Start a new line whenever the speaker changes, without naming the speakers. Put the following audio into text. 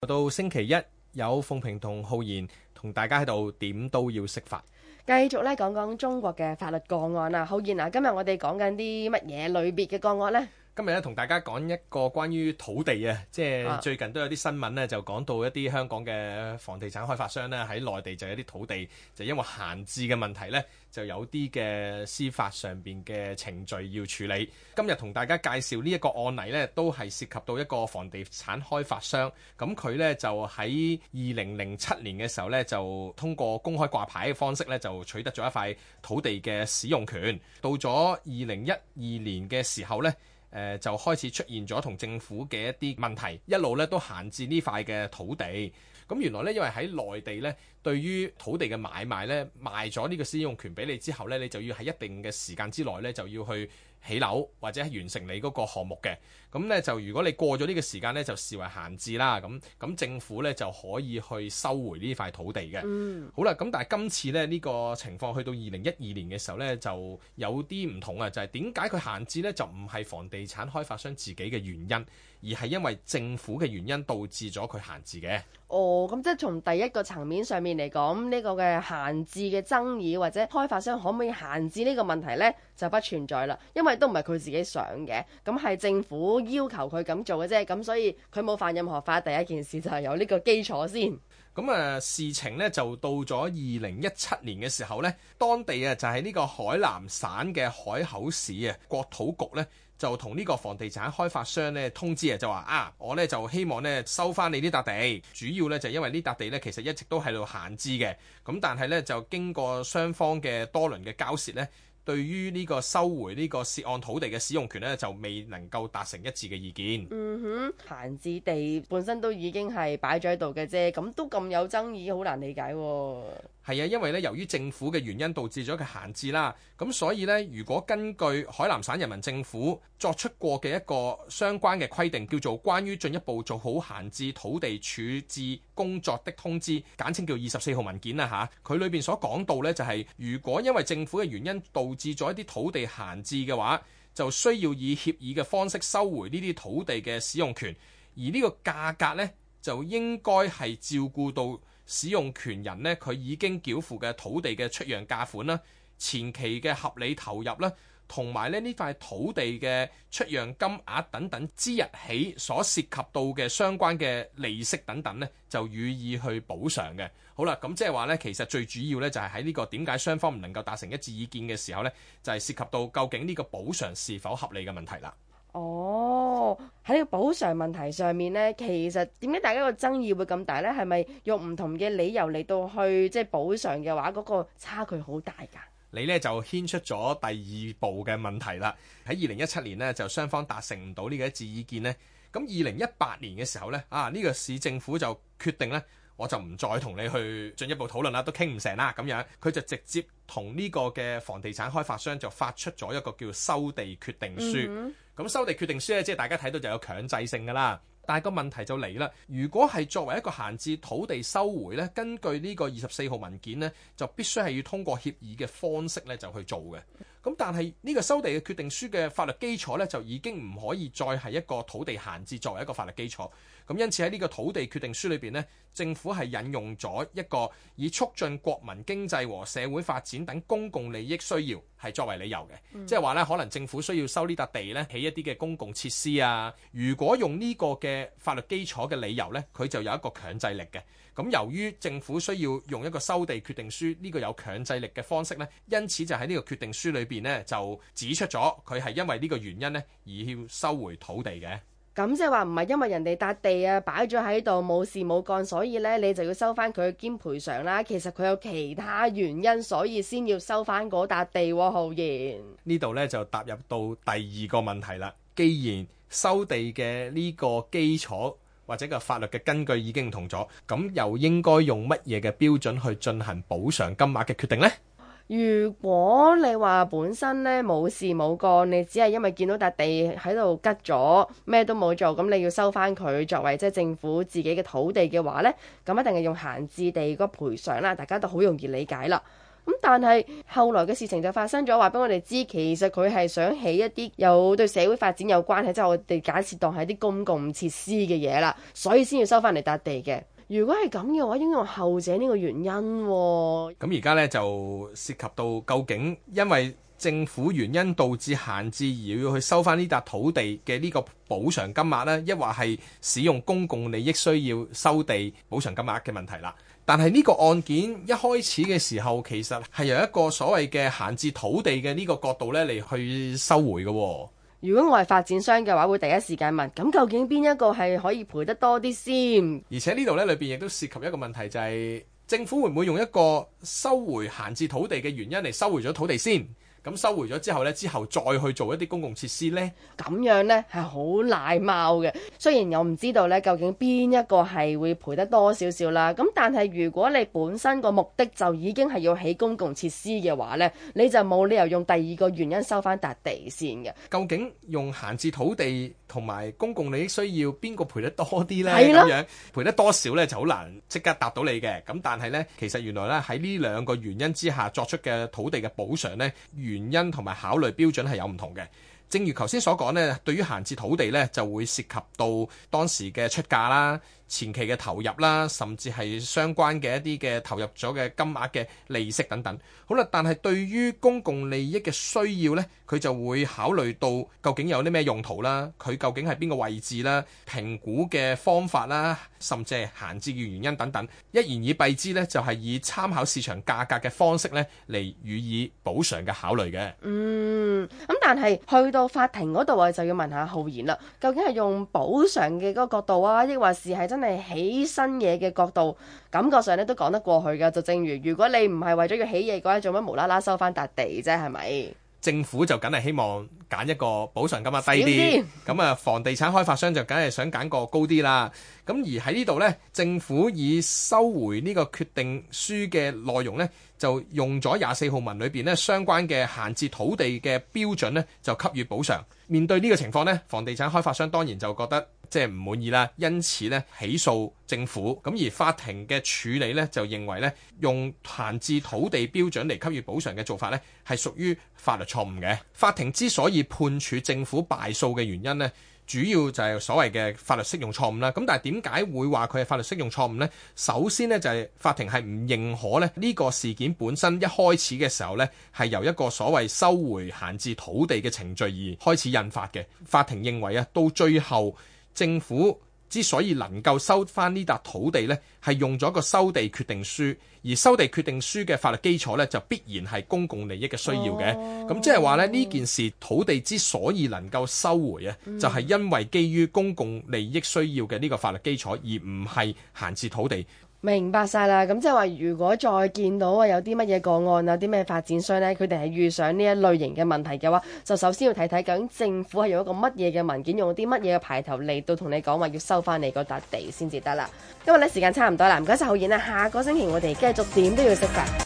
到星期一，有鳳萍同浩然同大家喺度點都要識法，
繼續咧講講中國嘅法律個案啊。浩然啊，今日我哋講緊啲乜嘢類別嘅個案呢？
今日咧同大家講一個關於土地啊，即係最近都有啲新聞咧，就講到一啲香港嘅房地產開發商咧喺內地就有啲土地就因為閒置嘅問題咧，就有啲嘅司法上邊嘅程序要處理。今日同大家介紹呢一個案例咧，都係涉及到一個房地產開發商，咁佢咧就喺2007年嘅時候咧，就通過公開掛牌嘅方式咧，就取得咗一塊土地嘅使用權。到咗2012年嘅時候咧，就開始出現咗同政府嘅一啲問題，一路咧都閒置呢塊嘅土地。咁原來咧，因為喺內地咧，對於土地嘅買賣咧，賣咗呢個使用權俾你之後咧，你就要喺一定嘅時間之內咧，就要去起樓或者係完成你嗰個項目嘅。咁咧就如果你過咗呢個時間咧，就視為閒置啦。咁政府咧就可以去收回呢塊土地嘅。好啦，咁但係今次咧呢個情況去到2012年嘅時候咧，就有啲唔同啊，就係點解佢閒置咧？就唔係房地產開發商自己嘅原因，而係因為政府嘅原因導致咗佢閒置嘅。
哦，咁即係從第一個層面上面嚟講，呢個嘅閒置嘅爭議或者開發商可唔可以閒置呢個問題呢，就不存在啦，因為都唔係佢自己想嘅，咁係政府要求佢咁做嘅啫，咁所以佢冇犯任何法。第一件事就係有呢個基礎先。
咁事情呢就到咗2017年嘅時候呢，當地就係呢個海南省嘅海口市國土局呢，就同呢個房地產開發商呢通知就話我呢就希望呢收翻你呢笪地，主要呢就因為呢笪地呢其實一直都喺度閒置嘅，咁但係呢就經過雙方嘅多輪嘅交涉呢，對於呢個收回呢個涉案土地嘅使用權呢，就未能夠達成一致嘅意見。
閒置地本身都已經係擺咗喺度嘅啫，咁都咁有爭議，好難理解喎。
係啊，因為咧由於政府嘅原因導致咗佢閒置啦，咁所以咧如果根據海南省人民政府作出過嘅一個相關嘅規定，叫做關於進一步做好閒置土地處置工作的通知，簡稱叫24號文件啊嚇，佢裏邊所講到咧就係如果因為政府嘅原因導致咗一啲土地閒置嘅話，就需要以協議嘅方式收回呢啲土地嘅使用權，而呢個價格呢，就應該係照顧到使用權人呢，佢已經繳付嘅土地嘅出讓價款啦、前期嘅合理投入啦，同埋呢塊土地嘅出讓金額等等之日起所涉及到嘅相關嘅利息等等呢，就予以去補償嘅。好啦，咁即係話呢，其實最主要呢，就係喺呢個點解雙方唔能夠達成一致意見嘅時候呢，就係涉及到究竟呢個補償是否合理嘅問題啦。
哦，喺呢個補償問題上面呢，其實點解大家個爭議會咁大呢？係咪用唔同嘅理由嚟到去即係補償嘅話，嗰個差距好大㗎？
你呢就牽出咗第二步嘅問題啦。喺2017年呢，就雙方達成唔到呢個一致意見呢。咁2018年嘅時候呢，呢個市政府就決定呢，我就唔再同你去進一步討論啦，都傾唔成啦咁樣，佢就直接同呢個嘅房地產開發商就發出咗一個叫收地決定書。咁收地決定書咧，即係大家睇到就有強制性㗎啦。但係個問題就嚟啦，如果係作為一個閒置土地收回呢，根據呢個24號文件呢，就必須係要通過協議嘅方式呢就去做嘅。咁但係呢個收地嘅決定書嘅法律基礎呢，就已經唔可以再係一個土地閒置作為一個法律基礎。咁因此喺呢個土地決定書裏邊呢，政府係引用咗一個以促進國民經濟和社會發展等公共利益需要係作為理由嘅。即係話呢，可能政府需要收呢笪地呢，起一啲嘅公共設施啊。如果用呢個嘅法律基礎嘅理由呢，佢就有一個強制力嘅。咁由於政府需要用一個收地決定書呢個有強制力嘅方式呢，因此就喺呢個決定書裏邊呢，就指出咗佢係因為呢個原因呢而要收回土地嘅。
咁即係話唔係因為人哋笪地擺咗喺度冇事冇幹，所以呢你就要收翻佢兼賠償啦。其實佢有其他原因，所以先要收翻嗰笪地喎。浩然，呢
度呢就踏入到第二個問題啦。既然收地嘅呢個基礎或者個法律嘅根據已經唔同咗，咁又應該用乜嘢嘅標準去進行補償金額嘅決定呢？
如果你話本身呢冇事冇幹，你只係因為見到笪地喺度吉咗，咩都冇做，咁你要收翻佢作為即係政府自己嘅土地嘅話呢，咁一定係用閒置地嗰賠償啦，大家都好容易理解啦。 咁但係後來嘅事情就發生咗，話俾我哋知，其實佢係想起一啲有對社會發展有關係，即係我哋假設當係啲公共設施嘅嘢啦，所以先要收翻嚟笪地嘅。如果係咁嘅話，應該用後者呢個原因喎。
咁而家呢，就涉及到究竟因為政府原因導致閒置而要去收翻呢笪土地嘅呢個補償金額呢，抑或係使用公共利益需要收地補償金額嘅問題啦。但係呢個案件一開始嘅時候，其實係由一個所謂嘅閒置土地嘅呢個角度呢嚟去收回嘅喎。
如果我係發展商嘅話，會第一時間問，咁究竟邊一個係可以賠得多啲先？
而且呢度呢裏邊亦都涉及一個問題，就係政府會唔會用一個收回閒置土地嘅原因嚟收回咗土地先？咁收回咗之後呢，之後再去做一啲公共設施呢？
咁樣呢係好賴貓嘅。雖然我唔知道呢究竟邊一個係會賠得多少少啦，咁但係如果你本身個目的就已經係要起公共設施嘅話呢，你就冇理由用第二個原因收翻笪地先嘅。
究竟用閒置土地同埋公共利益需要邊個賠得多啲呢？
係咯，
咁樣賠得多少呢就好難即刻答到你嘅。咁但係呢，其實原來呢喺呢兩個原因之下作出嘅土地嘅補償呢，原因同埋考慮標準係有唔同嘅。正如頭先所講呢，對於閒置土地呢，就會涉及到當時嘅出價啦、前期嘅投入啦，甚至係相關嘅一啲嘅投入咗嘅金額嘅利息等等。好啦，但係對於公共利益嘅需要呢，佢就會考慮到究竟有啲咩用途啦，佢究竟係邊個位置啦，評估嘅方法啦，甚至係閒置嘅原因等等。一言以蔽之呢，就係以參考市場價格嘅方式呢嚟予以補償嘅考慮嘅。
咁但係去到法庭嗰度啊，就要問下浩然啦，究竟係用補償嘅嗰個角度啊，抑或是係真係起新嘢嘅角度？感覺上咧都講得過去㗎。就正如果你唔係為咗要起嘢嘅話，做乜無啦啦收翻笪地啫？係咪？
政府就梗係希望揀一個補償金額低啲，咁啊房地產開發商就梗係想揀個高啲啦。咁而喺呢度呢，政府以收回呢個決定書嘅內容呢，就用咗24號文裏邊呢相關嘅閒置土地嘅標準呢，就給予補償。面對呢個情況呢，房地產開發商當然就覺得即係唔滿意啦，因此呢起訴政府。咁而法庭嘅處理呢，就認為呢用閒置土地標準嚟給予補償嘅做法呢，係屬於法律錯誤嘅。法庭之所以判處政府敗訴嘅原因呢，主要就係所謂嘅法律適用錯誤啦。咁但係點解會話佢係法律適用錯誤呢？首先呢，就係法庭係唔認可呢個事件本身一開始嘅時候呢，係由一個所謂收回閒置土地嘅程序而開始引發嘅。法庭認為啊，到最後政府之所以能夠收翻呢笪土地呢，係用咗個收地決定書，而收地決定書嘅法律基礎呢，就必然係公共利益嘅需要嘅。咁即係話呢，呢件事土地之所以能夠收回啊，就係因為基於公共利益需要嘅呢個法律基礎，而唔係閒置土地。
明白晒啦，咁即係話，如果再見到啊有啲乜嘢個案啊，啲咩發展商呢，佢哋係遇上呢一類型嘅問題嘅話，就首先要睇睇究竟政府係用一個乜嘢嘅文件，用啲乜嘢嘅牌頭嚟到同你講話要收翻你嗰笪地先至得啦。因為呢時間差唔多啦，唔該晒浩然啦，下個星期我哋繼續點都要識㗎。